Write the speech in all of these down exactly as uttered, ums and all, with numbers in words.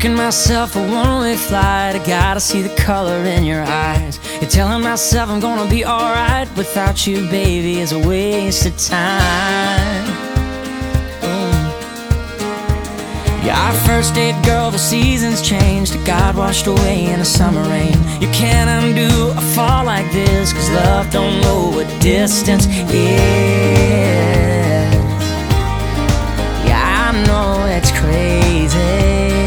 booking myself a one-way flight. I gotta see the color in your eyes. You're telling myself I'm gonna be alright. Without you, baby, is a waste of time. mm. Yeah, our first date, girl, the seasons changed. It got washed away in the summer rain. You can't undo a fall like this, cause love don't know what distance is. Yeah, I know it's crazy,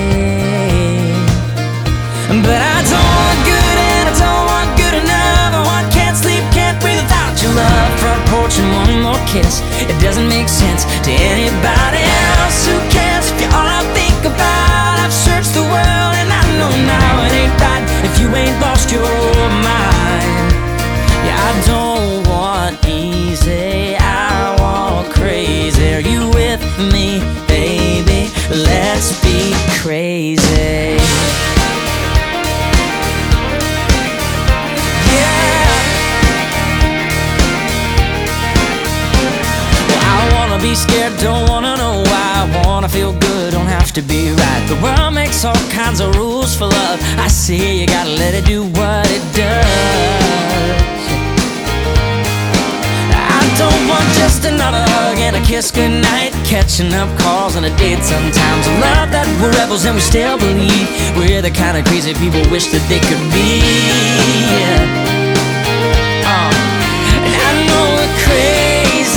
but I don't want good and I don't want good enough. I want can't sleep, can't breathe without your love. Front porch and one more kiss. It doesn't make sense to anybody else. Who cares if you're all I think about? I've searched the world and I know now it ain't right if you ain't lost your mind. Yeah, I don't want easy, I want crazy. Are you with me, baby? Let's be crazy. Be scared, don't wanna know why. I wanna feel good, don't have to be right. The world makes all kinds of rules for love. I see you gotta let it do what it does. I don't want just another hug and a kiss goodnight, catching up calls and a date sometimes. I love that we're rebels and we still believe we're the kind of crazy people wish that they could be. Yeah. uh, And I know we're crazy,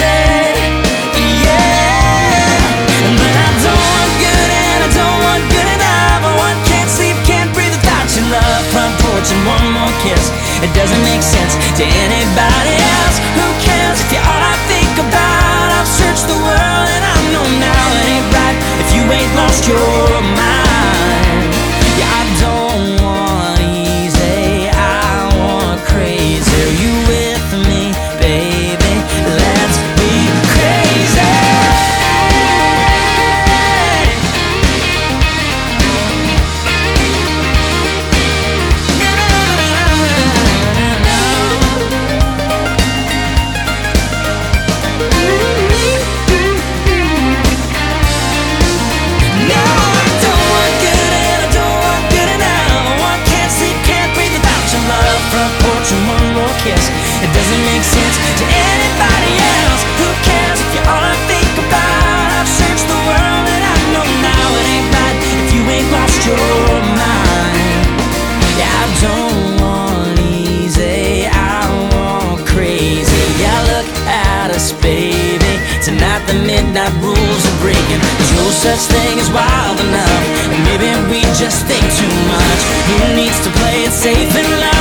and one more kiss. It doesn't make sense to anybody else. Who cares if you're all I think about? I've searched the world and I know now it ain't right if you ain't lost your mind. Yeah, I don't want easy, I want crazy. Are you with me, baby? Let's be crazy. It doesn't make sense to anybody else. Who cares if you're all I think about? I've searched the world and I know now it ain't right if you ain't lost your mind. Yeah, I don't want easy, I want crazy. Yeah, look at us, baby. Tonight the midnight rules are breaking. There's no such thing as wild enough, and maybe we just think too much. Who needs to play it safe and loud?